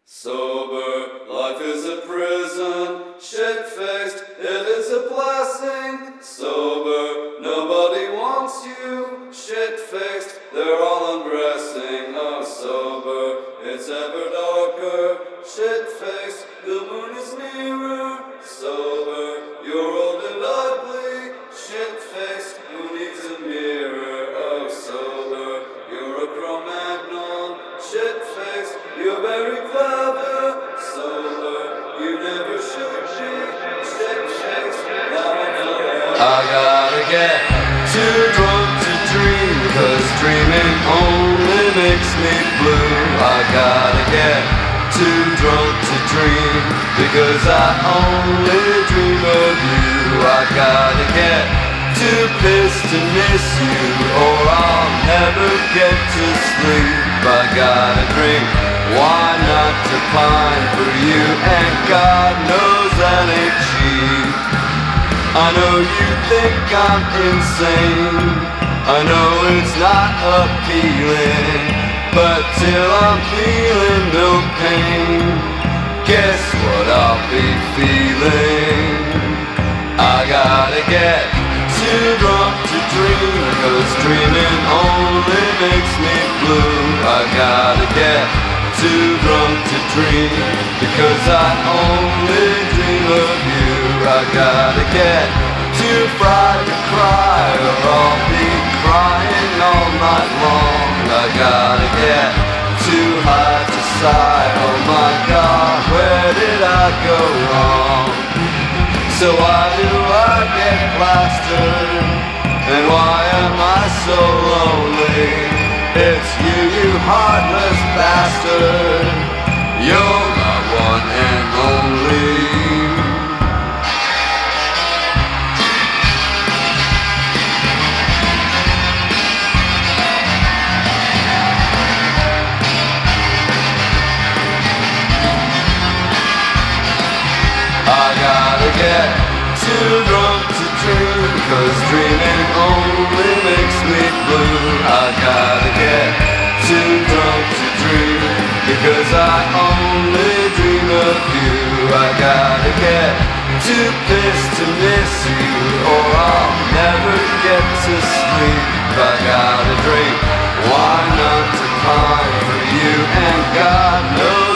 Sober, life is a prison. Shit-faced, it is a blessing. Sober, nobody wants you. Shit-faced, they're all undressing. Oh, sober, it's ever darker. Shit-faced, the moon is nearer. Sober, you're old and ugly. Shit-faced, who needs a mirror? Oh, sober, you're a Cro-Magnon. Shit-faced, you're very clever. Sober, you never should be. Shit-faced, now and forever. I gotta get too drunk to dream, 'cause dreaming only makes me blue. I gotta get too drunk to dream, because I only dream of you. I gotta get too pissed to miss you, or I'll never get to sleep. I gotta drink, why not to pine for you, and God knows that ain't cheap. I know you think I'm insane, I know it's not appealing, but till I'm feeling no pain, guess what I'll be feeling? I gotta get too drunk to dream, 'cause dreaming only makes me blue. I gotta get too drunk to dream, because I only dream of you. I gotta get too fried to cry, or I'll be crying all night long. I gotta get too high to sigh, oh my God, where did I go wrong? So why do I get plastered, and why am I so lonely? It's you, you heartless bastard, you're my one and only. I gotta get too drunk to dream, 'cause dreaming only makes me blue. I gotta get too drunk to dream, because I only dream of you. I gotta get too pissed to miss you, or I'll never get to sleep. I gotta drink, why not to pine for you, and God knows